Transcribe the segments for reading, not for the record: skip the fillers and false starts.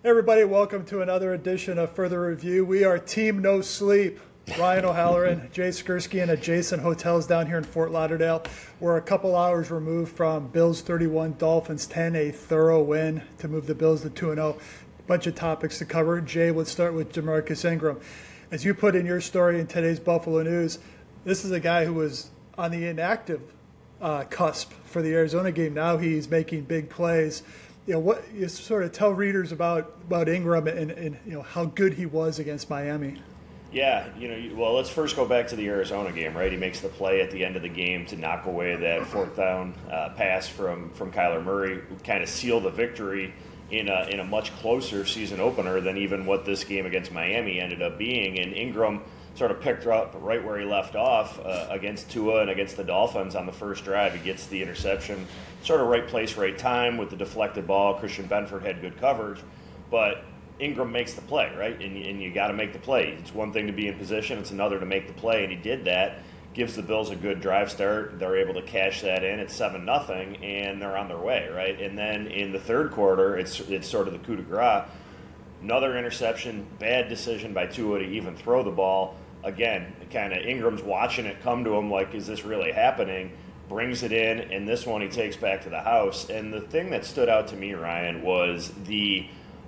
Everybody, welcome to another edition of Further Review. We are Team No Sleep. Ryan O'Halloran, Jay Skursky, and adjacent hotels down here in Fort Lauderdale. We're a couple hours removed from Bills 31, Dolphins 10, a thorough win to move the Bills to 2-0. Bunch of topics to cover. Jay, let's start with Jamarcus Ingram. As you put in your story in today's Buffalo News, this is a guy who was on the inactive cusp for the Arizona game. Now he's making big plays. You know, what you sort of tell readers about Ingram and you know how good he was against Miami. Yeah, well, let's first go back to the Arizona game, right? He makes the play at the end of the game to knock away that fourth down pass from Kyler Murray, kind of seal the victory in a much closer season opener than even what this game against Miami ended up being. And Ingram sort of picked up right where he left off against Tua and against the Dolphins on the first drive. He gets the interception, sort of right place, right time with the deflected ball. Christian Benford had good coverage, but Ingram makes the play, right? And you got to make the play. It's one thing to be in position, it's another to make the play, and he did that. Gives the Bills a good drive start. They're able to cash that in. It's 7-0, and they're on their way, right? And then in the third quarter, it's sort of the coup de grace. Another interception, bad decision by Tua to even throw the ball. Again, kind of Ingram's watching it come to him like, is this really happening? Brings it in, and this one he takes back to the house. And the thing that stood out to me, Ryan, was the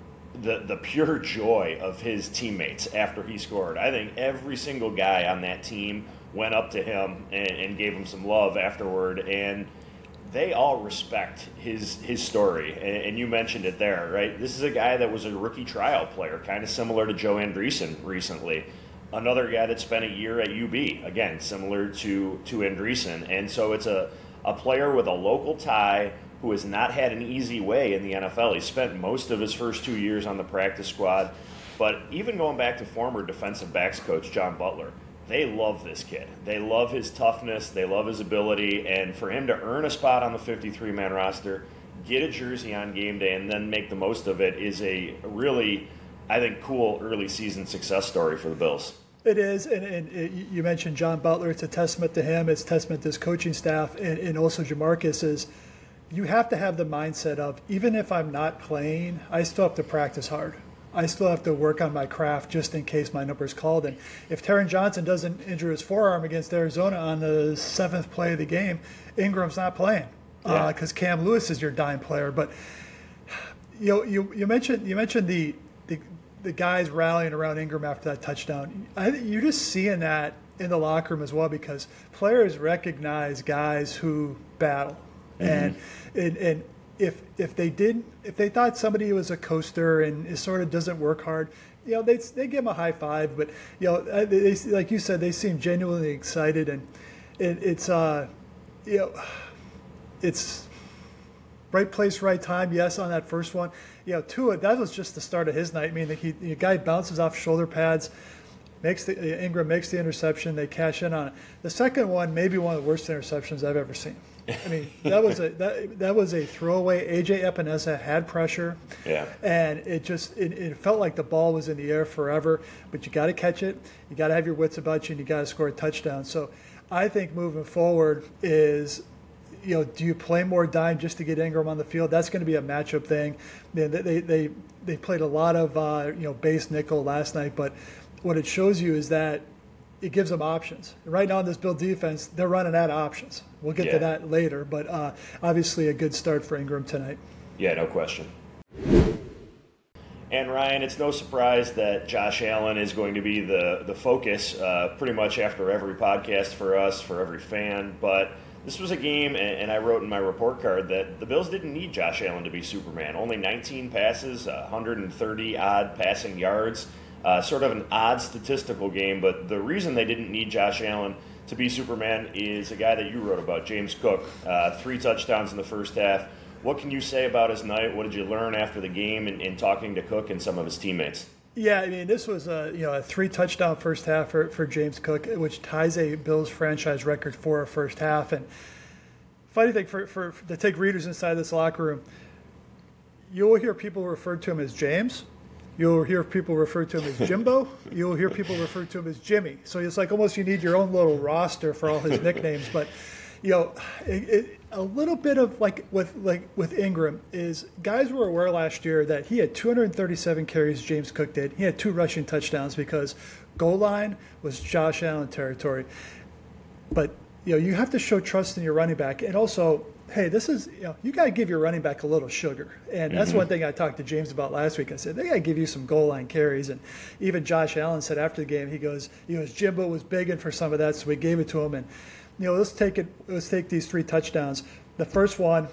pure joy of his teammates after he scored. I think every single guy on that team went up to him and gave him some love afterward, and they all respect his story. And you mentioned it there, right? This is a guy that was a rookie trial player, kind of similar to Joe Andreessen recently. Another guy that spent a year at UB, again, similar to Andreessen. And so it's a player with a local tie who has not had an easy way in the NFL. He spent most of his first 2 years on the practice squad. But even going back to former defensive backs coach John Butler, they love this kid. They love his toughness. They love his ability. And for him to earn a spot on the 53-man roster, get a jersey on game day, and then make the most of it is a really, I think, cool early season success story for the Bills. It is, and you mentioned John Butler. It's a testament to him. It's a testament to his coaching staff, and also Jamarcus is you have to have the mindset of, even if I'm not playing, I still have to practice hard. I still have to work on my craft just in case my number's called. And if Taron Johnson doesn't injure his forearm against Arizona on the 7th play of the game, Ingram's not playing because Cam Lewis is your dime player. But you mentioned the guys rallying around Ingram after that touchdown. You're just seeing that in the locker room as well, because players recognize guys who battle. Mm-hmm. And if they thought somebody was a coaster and it sort of doesn't work hard, they give him a high five. But they, like you said, they seem genuinely excited, and it's it's right place, right time. Yes, on that first one, Tua, that was just the start of his night. I mean, the guy bounces off shoulder pads. Ingram makes the interception. They cash in on it. The second one, maybe one of the worst interceptions I've ever seen. I mean, that was a throwaway. AJ Epinesa had pressure, and it felt like the ball was in the air forever. But you got to catch it. You got to have your wits about you, and you got to score a touchdown. So, I think moving forward is, do you play more dime just to get Ingram on the field? That's going to be a matchup thing. They played a lot of base nickel last night, but what it shows you is that it gives them options. Right now in this Bill defense, they're running out of options. We'll get to that later, but obviously a good start for Ingram tonight. Yeah, no question. And Ryan, it's no surprise that Josh Allen is going to be the focus pretty much after every podcast for us, for every fan. But this was a game, and I wrote in my report card that the Bills didn't need Josh Allen to be Superman. Only 19 passes, 130-odd passing yards. Sort of an odd statistical game, but the reason they didn't need Josh Allen to be Superman is a guy that you wrote about, James Cook. 3 touchdowns in the first half. What can you say about his night? What did you learn after the game in talking to Cook and some of his teammates? Yeah, I mean, this was a 3-touchdown first half for James Cook, which ties a Bills franchise record for a first half. And funny thing, for to take readers inside this locker room, you'll hear people refer to him as James. You'll hear people refer to him as Jimbo. You'll hear people refer to him as Jimmy. So it's like almost you need your own little roster for all his nicknames. But, a little bit of like with Ingram is guys were aware last year that he had 237 carries. James Cook did. He had 2 rushing touchdowns because goal line was Josh Allen territory. But you have to show trust in your running back, and also, hey, this is you got to give your running back a little sugar, and that's one thing I talked to James about last week. I said they got to give you some goal line carries, and even Josh Allen said after the game, he goes, Jimbo was begging for some of that, so we gave it to him, and let's take these 3 touchdowns. The first one,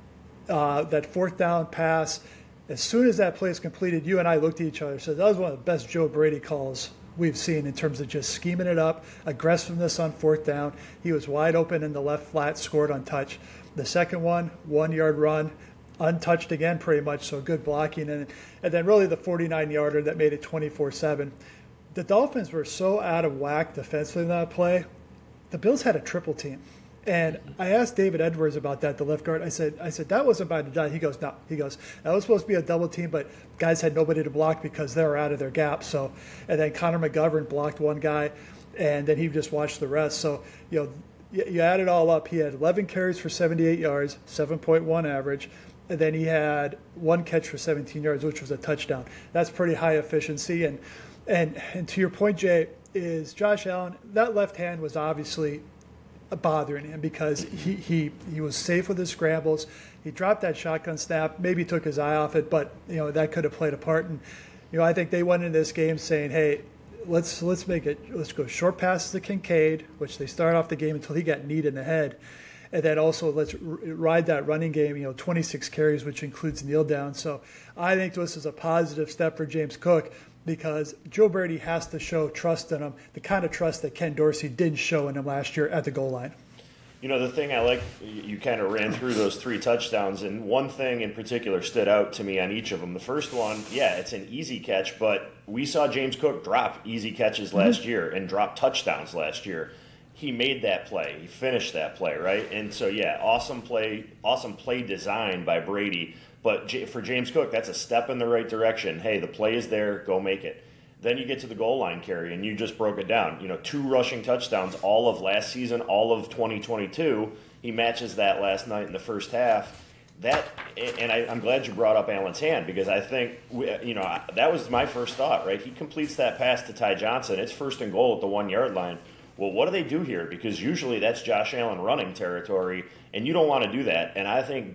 that 4th down pass. As soon as that play is completed, you and I looked at each other and said that was one of the best Joe Brady calls we've seen in terms of just scheming it up, aggressiveness on 4th down. He was wide open in the left flat, scored untouched. The second one, 1-yard run, untouched again pretty much, so good blocking. And then really the 49-yarder that made it 24-7. The Dolphins were so out of whack defensively in that play. The Bills had a triple team. And I asked David Edwards about that, the left guard. I said that wasn't by design. He goes, no. He goes, that was supposed to be a double team, but guys had nobody to block because they were out of their gap. So, and then Connor McGovern blocked one guy, and then he just watched the rest. So, you add it all up. He had 11 carries for 78 yards, 7.1 average, and then he had 1 catch for 17 yards, which was a touchdown. That's pretty high efficiency. And to your point, Jay, is Josh Allen, that left hand was obviously bothering him because he was safe with his scrambles. He dropped that shotgun snap, maybe took his eye off it, but that could have played a part. And I think they went into this game saying, hey, let's go short passes to Kincaid, which they started off the game until he got kneed in the head. And then also let's ride that running game, 26 carries, which includes kneel down. So I think this is a positive step for James Cook because Joe Brady has to show trust in him, the kind of trust that Ken Dorsey didn't show in him last year at the goal line. The thing I like, you kind of ran through those 3 touchdowns, and one thing in particular stood out to me on each of them. The first one, it's an easy catch, but we saw James Cook drop easy catches last year and drop touchdowns last year. He made that play. He finished that play, right? And so, awesome play design by Brady. But for James Cook, that's a step in the right direction. Hey, the play is there. Go make it. Then you get to the goal line carry, and you just broke it down. 2 rushing touchdowns all of last season, all of 2022. He matches that last night in the first half. I'm glad you brought up Allen's hand because I think, that was my first thought, right? He completes that pass to Ty Johnson. It's 1st and goal at the 1-yard line. Well, what do they do here? Because usually that's Josh Allen running territory, and you don't want to do that. And I think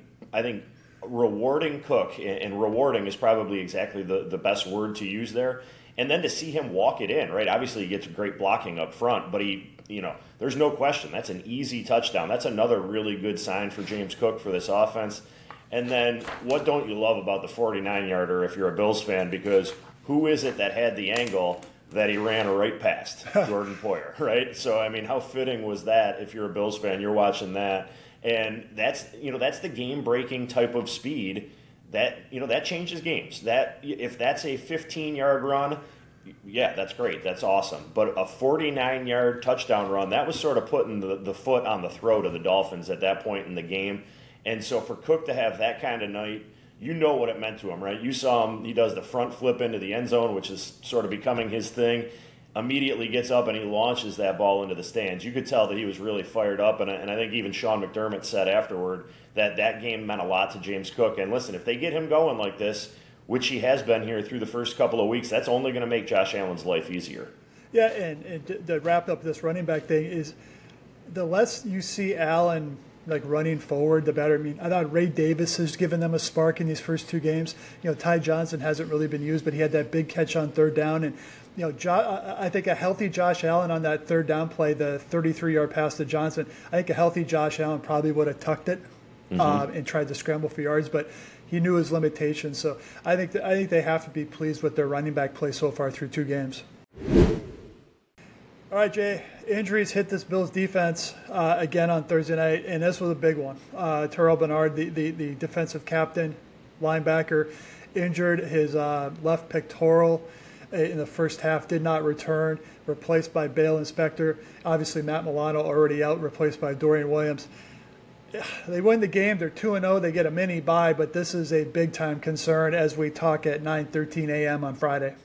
rewarding Cook, and rewarding is probably exactly the best word to use there, and then to see him walk it in, right? Obviously he gets great blocking up front, but there's no question that's an easy touchdown. That's another really good sign for James Cook for this offense. And then what don't you love about the 49-yarder if you're a Bills fan? Because who is it that had the angle that he ran right past? Jordan Poyer, right? So, how fitting was that if you're a Bills fan? You're watching that. And that's the game-breaking type of speed that changes games. That if that's a 15-yard run, that's great. That's awesome. But a 49-yard touchdown run, that was sort of putting the foot on the throat of the Dolphins at that point in the game. And so for Cook to have that kind of night, what it meant to him, right? You saw him, he does the front flip into the end zone, which is sort of becoming his thing. Immediately gets up and he launches that ball into the stands. You could tell that he was really fired up, and I think even Sean McDermott said afterward that game meant a lot to James Cook. And listen, if they get him going like this, which he has been here through the first couple of weeks, that's only going to make Josh Allen's life easier. Yeah, and to wrap up this running back thing is the less you see Allen running forward, the better. I thought Ray Davis has given them a spark in these first 2 games. Ty Johnson hasn't really been used, but he had that big catch on 3rd down. And, I think a healthy Josh Allen on that 3rd down play, the 33-yard pass to Johnson, I think a healthy Josh Allen probably would have tucked it and tried to scramble for yards, but he knew his limitations. So I think they have to be pleased with their running back play so far through 2 games. All right, Jay, injuries hit this Bills defense again on Thursday night, and this was a big one. Terrell Bernard, the defensive captain, linebacker, injured his left pectoral in the first half, did not return, replaced by Bale Inspector. Obviously, Matt Milano already out, replaced by Dorian Williams. They win the game. They're 2-0. They get a mini bye, but this is a big-time concern as we talk at 9:13 a.m. on Friday.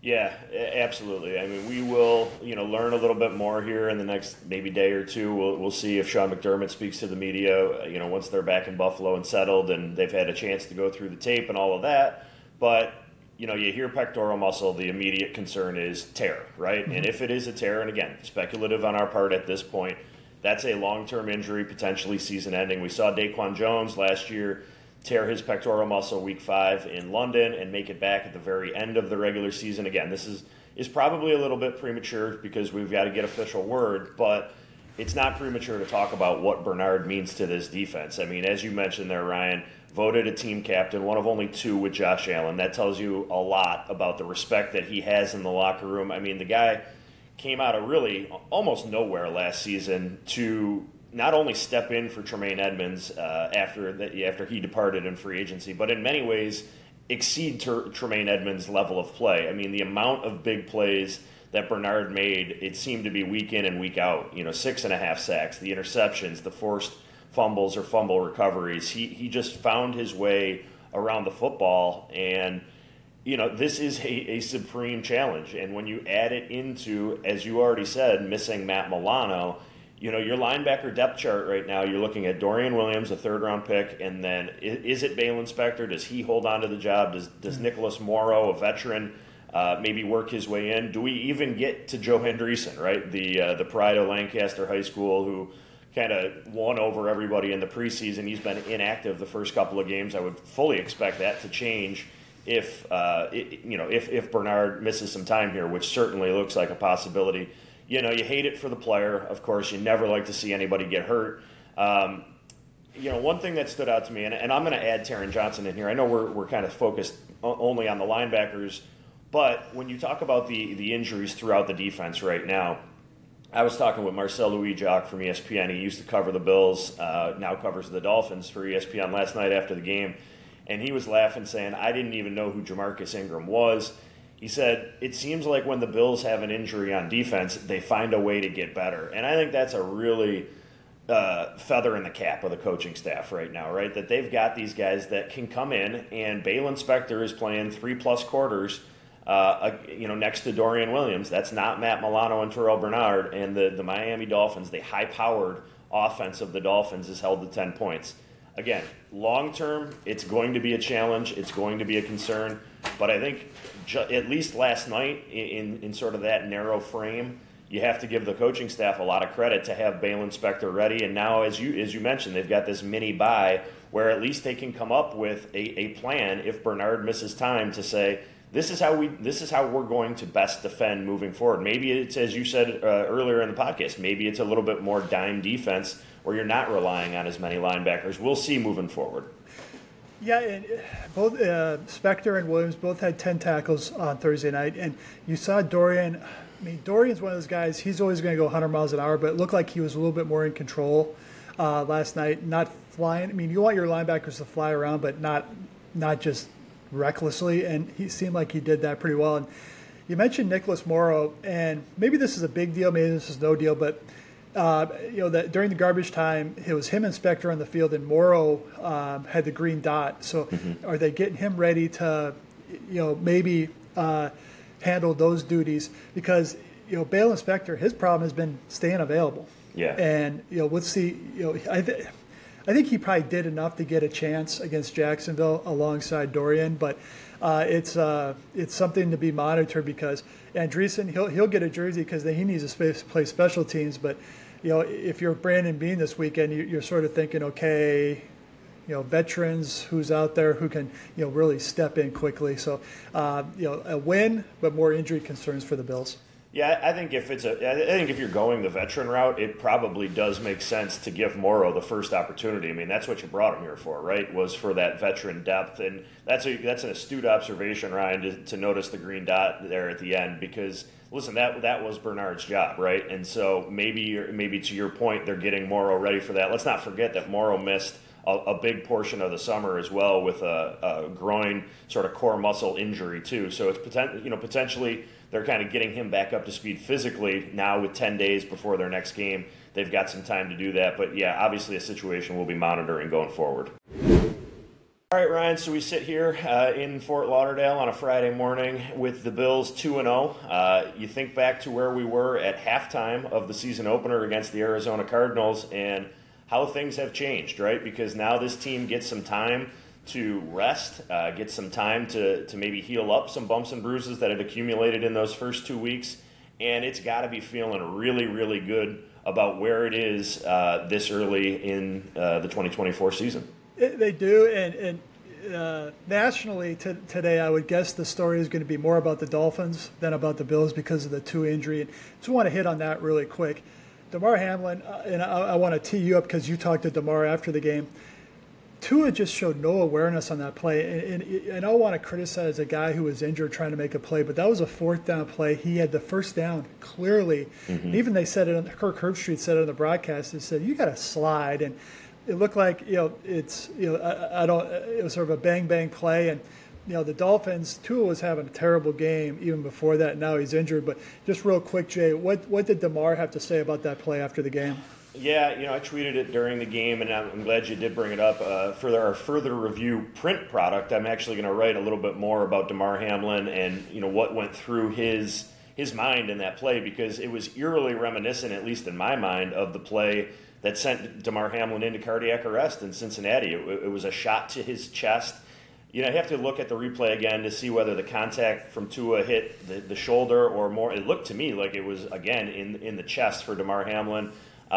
Yeah, absolutely. I mean, we will, learn a little bit more here in the next maybe day or two. We'll see if Sean McDermott speaks to the media, once they're back in Buffalo and settled and they've had a chance to go through the tape and all of that. But, you hear pectoral muscle, the immediate concern is tear, right? Mm-hmm. And if it is a tear, and again, speculative on our part at this point, that's a long-term injury, potentially season-ending. We saw Daquan Jones last year tear his pectoral muscle week 5 in London and make it back at the very end of the regular season. Again, this is probably a little bit premature because we've got to get official word, but it's not premature to talk about what Bernard means to this defense. I mean, as you mentioned there, Ryan, voted a team captain, one of only 2 with Josh Allen. That tells you a lot about the respect that he has in the locker room. I mean, the guy came out of really almost nowhere last season to not only step in for Tremaine Edmunds after he departed in free agency, but in many ways exceed Tremaine Edmunds' level of play. I mean, the amount of big plays that Bernard made, it seemed to be week in and week out. 6.5 sacks, the interceptions, the forced fumbles or fumble recoveries. He just found his way around the football, and this is a supreme challenge. And when you add it into, as you already said, missing Matt Milano, your linebacker depth chart right now, you're looking at Dorian Williams, a third-round pick, and then is it Balen Spector? Does he hold on to the job? Does Nicholas Morrow, a veteran, maybe work his way in? Do we even get to Joe Andreessen, right, the pride of Lancaster High School, who kind of won over everybody in the preseason? He's been inactive the first couple of games. I would fully expect that to change if Bernard misses some time here, which certainly looks like a possibility. You hate it for the player, of course. You never like to see anybody get hurt. One thing that stood out to me, and I'm going to add Taron Johnson in here. I know we're kind of focused only on the linebackers, but when you talk about the injuries throughout the defense right now, I was talking with Marcel Louis-Jacques from ESPN. He used to cover the Bills, now covers the Dolphins for ESPN last night after the game, and he was laughing, saying, I didn't even know who Jamarcus Ingram was. He said, it seems like when the Bills have an injury on defense, they find a way to get better. And I think that's a really feather in the cap of the coaching staff right now, right? That they've got these guys that can come in, and Balen Spector is playing 3+ quarters, next to Dorian Williams. That's not Matt Milano and Terrell Bernard. And the Miami Dolphins, the high-powered offense of the Dolphins, is held to 10 points. Again, long-term, it's going to be a challenge. It's going to be a concern. But I think at least last night, in sort of that narrow frame, you have to give the coaching staff a lot of credit to have Balen Spector ready. And now, as you mentioned, they've got this mini bye where at least they can come up with a plan if Bernard misses time to say, this is how we're going to best defend moving forward. Maybe it's, as you said earlier in the podcast, maybe it's a little bit more dime defense where you're not relying on as many linebackers. We'll see moving forward. Yeah, and both Spector and Williams both had 10 tackles on Thursday night, and you saw Dorian. I mean, Dorian's one of those guys, he's always going to go 100 miles an hour, but it looked like he was a little bit more in control last night, not flying. I mean, you want your linebackers to fly around, but not just recklessly, and he seemed like he did that pretty well. And you mentioned Nicholas Morrow, and maybe this is a big deal, maybe this is no deal, but that during the garbage time, it was him and Spector on the field, and Morrow had the green dot. So are they getting him ready to, maybe handle those duties? Because, Balen Spector, his problem has been staying available. Yeah. And, we'll see, I think he probably did enough to get a chance against Jacksonville alongside Dorian, but it's something to be monitored because Andreessen, he'll get a jersey because he needs to play special teams. But if you're Brandon Beane this weekend, you're sort of thinking, okay, veterans who's out there who can really step in quickly. So a win, but more injury concerns for the Bills. Yeah, I think if you're going the veteran route, it probably does make sense to give Morrow the first opportunity. I mean, that's what you brought him here for, right? Was for that veteran depth, and that's an astute observation, Ryan, to notice the green dot there at the end. Because listen, that was Bernard's job, right? And so maybe to your point, they're getting Morrow ready for that. Let's not forget that Morrow missed a big portion of the summer as well with a groin sort of core muscle injury too. So it's potentially they're kind of getting him back up to speed physically now with 10 days before their next game. They've got some time to do that. But yeah, obviously a situation we'll be monitoring going forward. All right, Ryan, so we sit here in Fort Lauderdale on a Friday morning with the Bills 2-0. You think back to where we were at halftime of the season opener against the Arizona Cardinals and how things have changed, right? Because now this team gets some time to rest, get some time to maybe heal up some bumps and bruises that had accumulated in those first 2 weeks, and it's got to be feeling really, really good about where it is this early in the 2024 season. They do, and nationally today, I would guess the story is going to be more about the Dolphins than about the Bills because of the Tua injury. And just want to hit on that really quick. Damar Hamlin, and I want to tee you up because you talked to Damar after the game. Tua just showed no awareness on that play, and I don't want to criticize a guy who was injured trying to make a play, but that was a fourth down play. He had the first down clearly. Mm-hmm. Even they said it. Kirk Herbstreit said it on the broadcast. They said you got to slide, and it looked like it's I don't. It was sort of a bang bang play, and the Dolphins. Tua was having a terrible game even before that. Now he's injured, but just real quick, Jay, what did Damar have to say about that play after the game? Yeah, I tweeted it during the game, and I'm glad you did bring it up. For our further review print product, I'm actually going to write a little bit more about Damar Hamlin and what went through his mind in that play, because it was eerily reminiscent, at least in my mind, of the play that sent Damar Hamlin into cardiac arrest in Cincinnati. It was a shot to his chest. You have to look at the replay again to see whether the contact from Tua hit the shoulder or more. It looked to me like it was, again, in the chest for Damar Hamlin.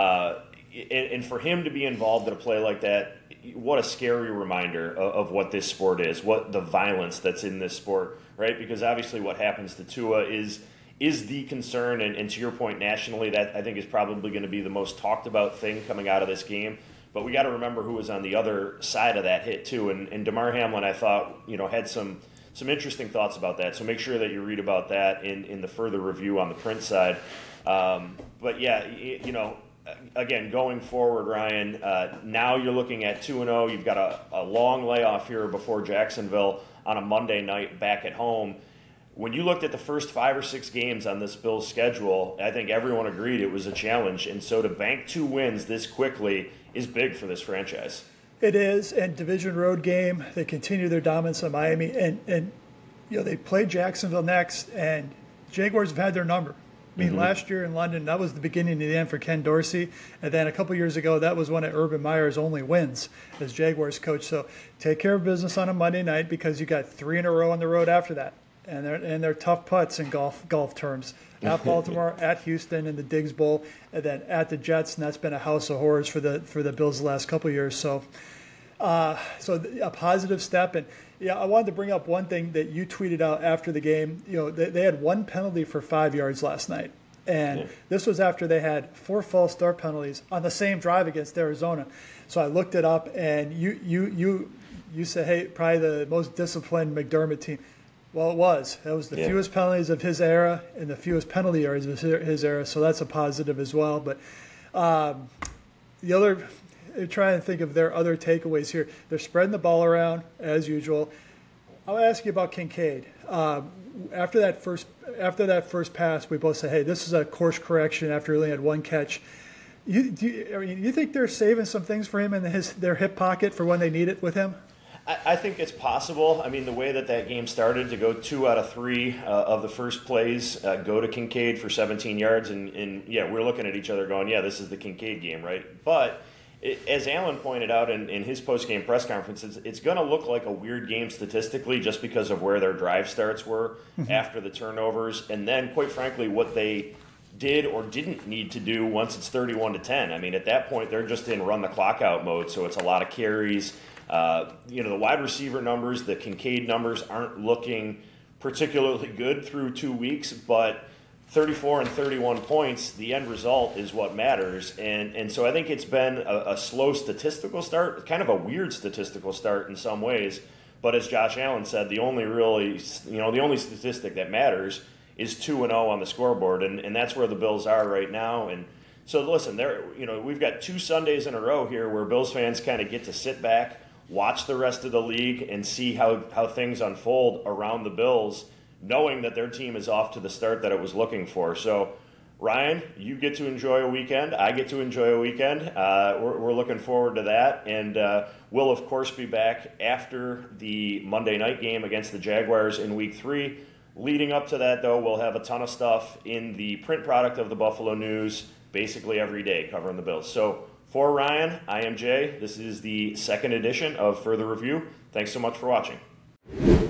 And for him to be involved in a play like that, what a scary reminder of what this sport is, what the violence that's in this sport, right? Because obviously what happens to Tua is the concern, and to your point, nationally, that I think is probably going to be the most talked about thing coming out of this game. But we got to remember who was on the other side of that hit too, and Damar Hamlin, I thought, had some interesting thoughts about that. So make sure that you read about that in the further review on the print side. But yeah, again, going forward, Ryan, now you're looking at 2-0. You've got a long layoff here before Jacksonville on a Monday night back at home. When you looked at the first 5 or 6 games on this Bills schedule, I think everyone agreed it was a challenge. And so to bank 2 wins this quickly is big for this franchise. It is, and division road game. They continue their dominance on Miami, and they play Jacksonville next, and Jaguars have had their number. I mean, last year in London, that was the beginning of the end for Ken Dorsey. And then a couple years ago, that was one of Urban Meyer's only wins as Jaguars coach. So take care of business on a Monday night because you got 3 in a row on the road after that. And they're tough putts in golf terms. At Baltimore, at Houston in the Diggs Bowl, and then at the Jets, and that's been a house of horrors for the Bills the last couple of years. So a positive step. And yeah, I wanted to bring up one thing that you tweeted out after the game. They had 1 penalty for 5 yards last night, and this was after they had 4 false start penalties on the same drive against Arizona. So I looked it up, and you said, hey, probably the most disciplined McDermott team. Well, it was. That was the fewest penalties of his era and the fewest penalty yards of his era, so that's a positive as well. But the other, trying to think of their other takeaways here. They're spreading the ball around, as usual. I'll ask you about Kincaid. After that first pass, we both said, hey, this is a course correction after he only had 1 catch. You think they're saving some things for him in their hip pocket for when they need it with him? I think it's possible. I mean, the way that game started, to go 2 out of 3 of the first plays go to Kincaid for 17 yards, and we're looking at each other going, yeah, this is the Kincaid game, right? But as Allen pointed out in his post-game press conference, it's going to look like a weird game statistically just because of where their drive starts were after the turnovers, and then, quite frankly, what they did or didn't need to do once it's 31-10. I mean, at that point, they're just in run-the-clock-out mode, so it's a lot of carries. The wide receiver numbers, the Kincaid numbers aren't looking particularly good through 2 weeks, but 34 and 31 points, the end result is what matters. And so I think it's been a slow statistical start, kind of a weird statistical start in some ways. But as Josh Allen said, the only statistic that matters is 2-0 on the scoreboard, and that's where the Bills are right now. And so listen, we've got 2 Sundays in a row here where Bills fans kind of get to sit back, watch the rest of the league, and see how things unfold around the Bills, knowing that their team is off to the start that it was looking for. So Ryan, you get to enjoy a weekend. I get to enjoy a weekend. We're looking forward to that. And we'll, of course, be back after the Monday night game against the Jaguars in Week 3. Leading up to that, though, we'll have a ton of stuff in the print product of the Buffalo News basically every day covering the Bills. So for Ryan, I am Jay. This is the second edition of Further Review. Thanks so much for watching.